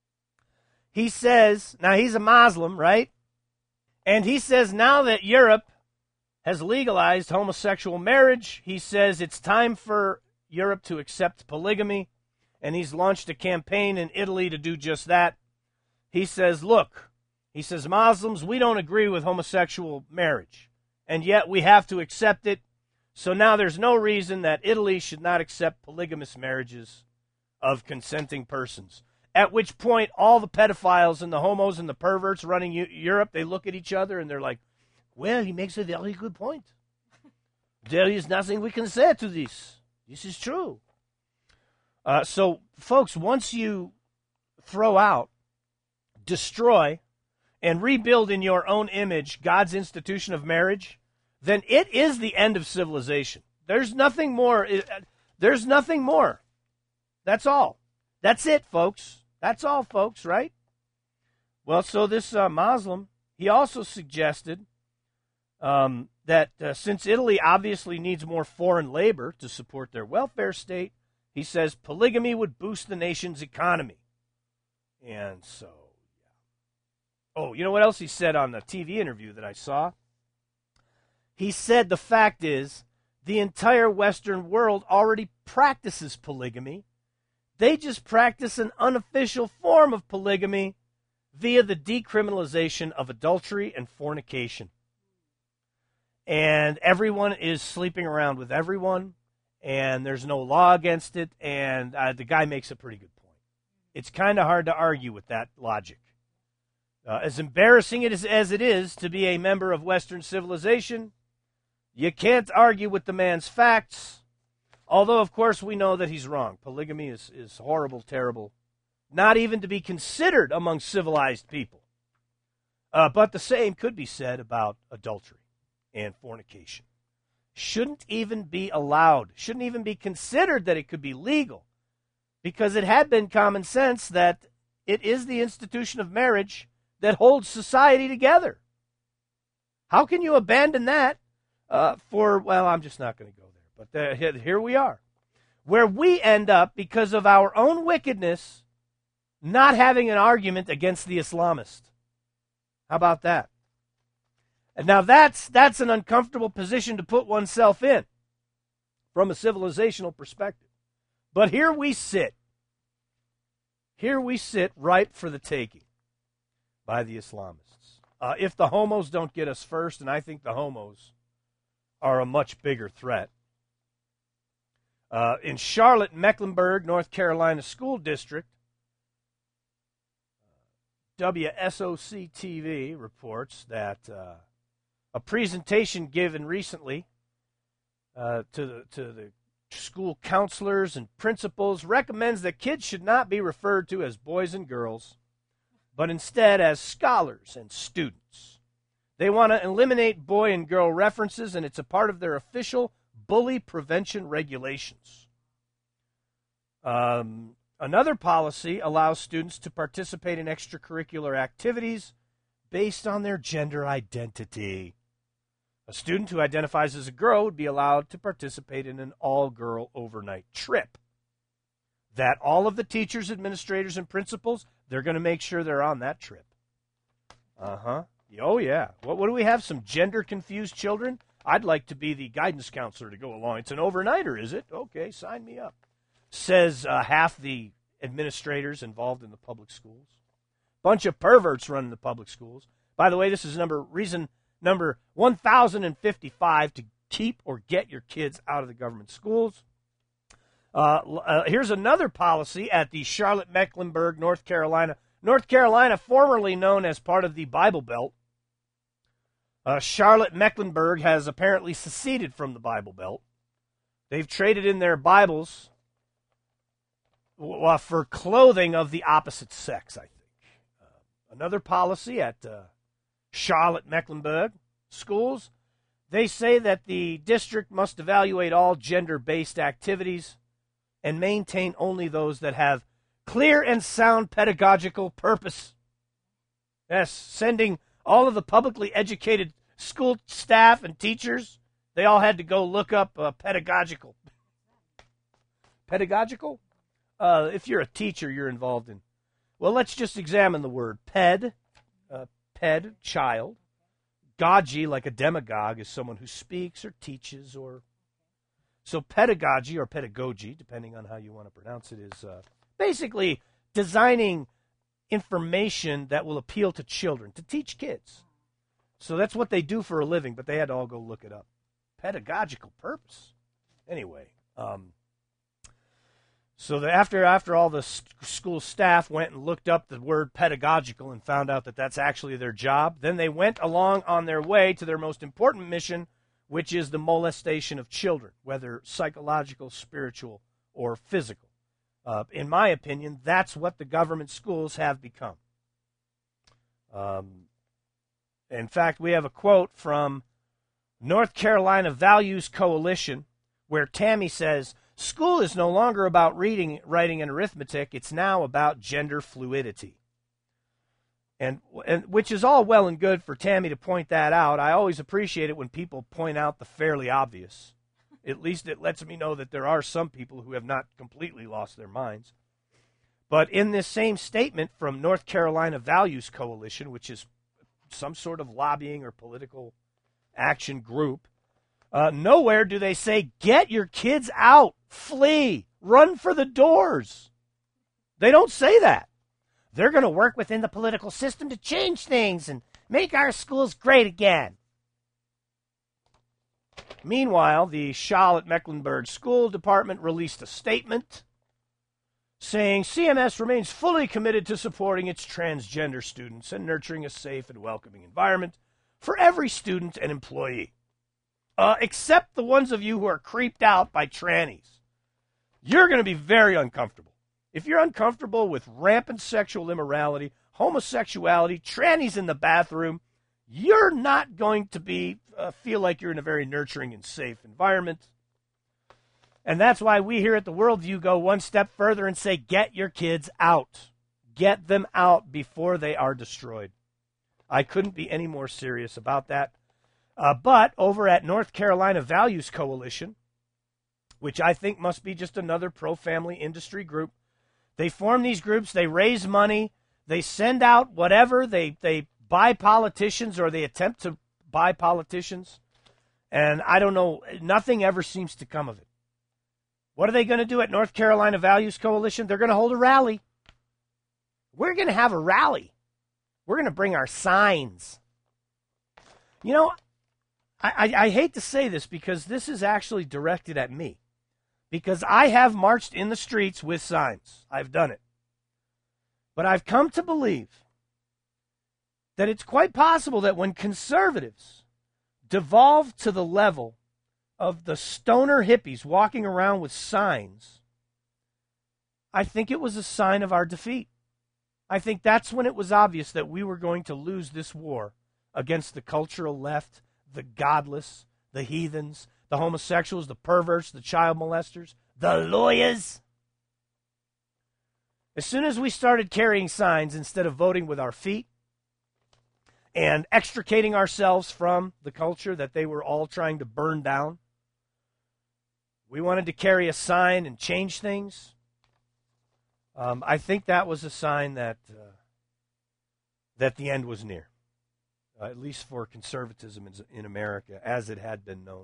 He says, now he's a Muslim, right? And he says now that Europe has legalized homosexual marriage, he says it's time for Europe to accept polygamy. And he's launched a campaign in Italy to do just that. He says, look, Muslims, we don't agree with homosexual marriage, and yet we have to accept it. So now there's no reason that Italy should not accept polygamous marriages of consenting persons. At which point, all the pedophiles and the homos and the perverts running Europe, they look at each other and they're like, well, he makes a very good point. There is nothing we can say to this. This is true. So, folks, once you throw out, destroy, and rebuild in your own image God's institution of marriage, then it is the end of civilization. There's nothing more. There's nothing more. That's all. That's it, folks. That's all, folks, right? Well, so this Muslim, he also suggested that since Italy obviously needs more foreign labor to support their welfare state, he says polygamy would boost the nation's economy. And so, yeah. Oh, you know what else he said on the TV interview that I saw? He said the fact is the entire Western world already practices polygamy. They just practice an unofficial form of polygamy via the decriminalization of adultery and fornication. And everyone is sleeping around with everyone, and there's no law against it, and the guy makes a pretty good point. It's kind of hard to argue with that logic. As embarrassing as it is to be a member of Western civilization, You can't argue with the man's facts, although, of course, we know that he's wrong. Polygamy is horrible, terrible, not even to be considered among civilized people. But the same could be said about adultery and fornication. Shouldn't even be allowed, shouldn't even be considered that it could be legal, because it had been common sense that it is the institution of marriage that holds society together. How can you abandon that well, I'm just not going to go there. But here we are, where we end up, because of our own wickedness, not having an argument against the Islamist. How about that? And now that's an uncomfortable position to put oneself in from a civilizational perspective. But here we sit. Here we sit ripe for the taking by the Islamists. If the homos don't get us first, and I think the homos are a much bigger threat. In Charlotte, Mecklenburg, North Carolina School District, WSOC-TV reports that a presentation given recently to the school counselors and principals recommends that kids should not be referred to as boys and girls, but instead as scholars and students. They want to eliminate boy and girl references, and it's a part of their official bully prevention regulations. Another policy allows students to participate in extracurricular activities based on their gender identity. A student who identifies as a girl would be allowed to participate in an all-girl overnight trip. That all of the teachers, administrators, and principals, they're going to make sure they're on that trip. Uh-huh. Oh, yeah. What do we have? Some gender-confused children? I'd like to be the guidance counselor to go along. It's an overnighter, is it? Okay, sign me up. Says half the administrators involved in the public schools. Bunch of perverts running the public schools. By the way, this is reason number 1,055 to keep or get your kids out of the government schools. Here's another policy at the Charlotte, Mecklenburg, North Carolina. North Carolina, formerly known as part of the Bible Belt. Charlotte, Mecklenburg has apparently seceded from the Bible Belt. They've traded in their Bibles for clothing of the opposite sex, I think. Another policy at Charlotte, Mecklenburg schools, they say that the district must evaluate all gender-based activities and maintain only those that have clear and sound pedagogical purpose. Yes, sending all of the publicly educated school staff and teachers, they all had to go look up pedagogical. Pedagogical? If you're a teacher, you're involved in. Well, let's just examine the word. Ped, child. Gogy, like a demagogue, is someone who speaks or teaches or... So pedagogy, or pedagogy, depending on how you want to pronounce it, is basically designing information that will appeal to children, to teach kids. So that's what they do for a living, but they had to all go look it up. Pedagogical purpose. Anyway, so after all the school staff went and looked up the word pedagogical and found out that that's actually their job, then they went along on their way to their most important mission, which is the molestation of children, whether psychological, spiritual, or physical. In my opinion, that's what the government schools have become. In fact, we have a quote from North Carolina Values Coalition where Tammy says, "School is no longer about reading, writing, and arithmetic. It's now about gender fluidity." And which is all well and good for Tammy to point that out. I always appreciate it when people point out the fairly obvious. At least it lets me know that there are some people who have not completely lost their minds. But in this same statement from North Carolina Values Coalition, which is some sort of lobbying or political action group, nowhere do they say, get your kids out, flee, run for the doors. They don't say that. They're going to work within the political system to change things and make our schools great again. Meanwhile, the Charlotte-Mecklenburg School Department released a statement saying CMS remains fully committed to supporting its transgender students and nurturing a safe and welcoming environment for every student and employee. except the ones of you who are creeped out by trannies. You're going to be very uncomfortable. If you're uncomfortable with rampant sexual immorality, homosexuality, trannies in the bathroom, you're not going to feel like you're in a very nurturing and safe environment. And that's why we here at the Worldview go one step further and say, get your kids out. Get them out before they are destroyed. I couldn't be any more serious about that. But over at North Carolina Values Coalition, which I think must be just another pro-family industry group, they form these groups, they raise money, they send out whatever, they buy politicians or they attempt to buy politicians, and I don't know, nothing ever seems to come of it. What are they going to do at North Carolina Values Coalition? They're going to hold a rally. We're going to have a rally. We're going to bring our signs. You know, I hate to say this because this is actually directed at me. Because I have marched in the streets with signs. I've done it. But I've come to believe that it's quite possible that when conservatives devolve to the level of the stoner hippies walking around with signs, I think it was a sign of our defeat. I think that's when it was obvious that we were going to lose this war against the cultural left, the godless, the heathens, the homosexuals, the perverts, the child molesters, the lawyers. As soon as we started carrying signs instead of voting with our feet and extricating ourselves from the culture that they were all trying to burn down, we wanted to carry a sign and change things. I think that was a sign that the end was near, at least for conservatism in America, as it had been known.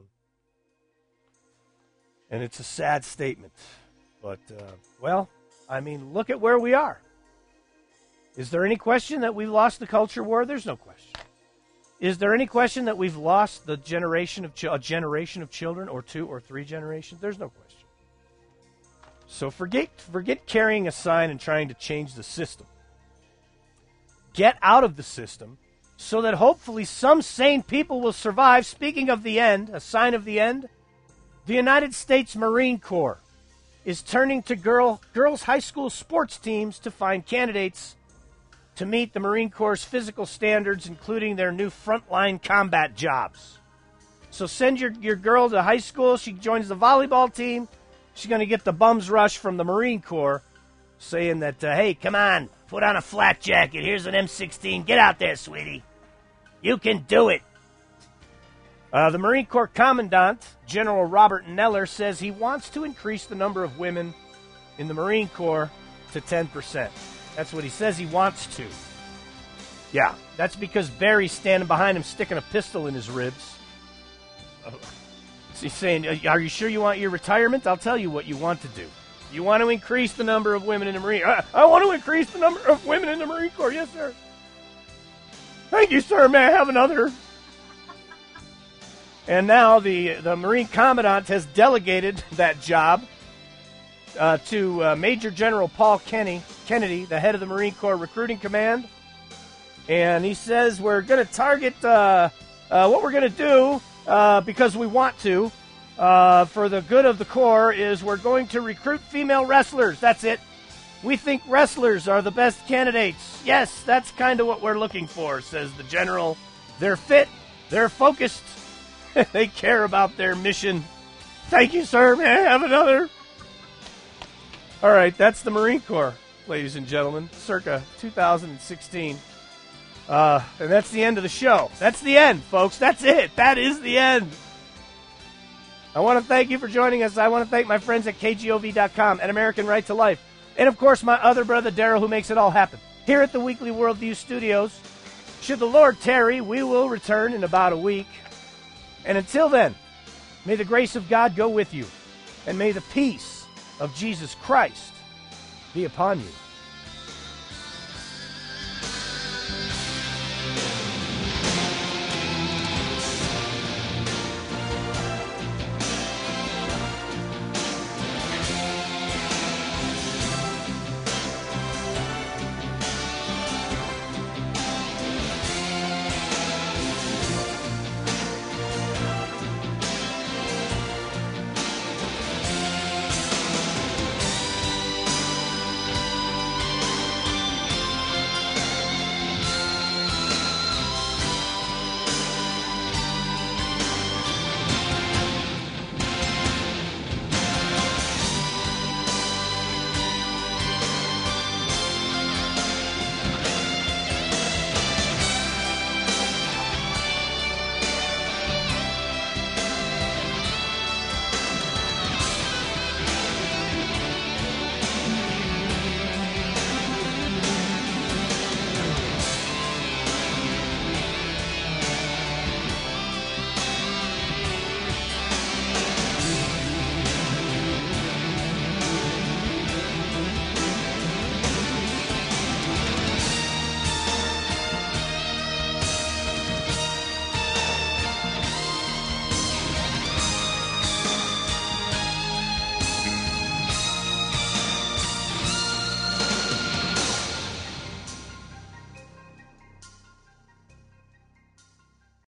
And it's a sad statement, but, look at where we are. Is there any question that we've lost the culture war? There's no question. Is there any question that we've lost the a generation of children, or 2 or 3 generations? There's no question. So forget carrying a sign and trying to change the system. Get out of the system so that hopefully some sane people will survive. Speaking of the end, a sign of the end, the United States Marine Corps is turning to girls' high school sports teams to find candidates to meet the Marine Corps' physical standards, including their new frontline combat jobs. So send your girl to high school. She joins the volleyball team. She's going to get the bum's rush from the Marine Corps saying that, hey, come on, put on a flat jacket. Here's an M16. Get out there, sweetie. You can do it. The Marine Corps Commandant, General Robert Neller, says he wants to increase the number of women in the Marine Corps to 10%. That's what he says he wants to. Yeah, that's because Barry's standing behind him sticking a pistol in his ribs. He's saying, are you sure you want your retirement? I'll tell you what you want to do. You want to increase the number of women in the Marine Corps. I want to increase the number of women in the Marine Corps. Yes, sir. Thank you, sir. May I have another? And now the Marine Commandant has delegated that job to Major General Paul Kennedy, the head of the Marine Corps Recruiting Command. And he says we're going to target what we're going to do, because we want to, for the good of the Corps, is we're going to recruit female wrestlers. That's it. We think wrestlers are the best candidates. Yes, that's kind of what we're looking for, says the general. They're fit. They're focused. They care about their mission. Thank you, sir. May I have another? All right, that's the Marine Corps, ladies and gentlemen, circa 2016. And that's the end of the show. That's the end, folks. That's it. That is the end. I want to thank you for joining us. I want to thank my friends at KGOV.com and American Right to Life. And, of course, my other brother, Daryl, who makes it all happen. Here at the Weekly Worldview Studios, should the Lord tarry, we will return in about a week. And until then, may the grace of God go with you, and may the peace of Jesus Christ be upon you.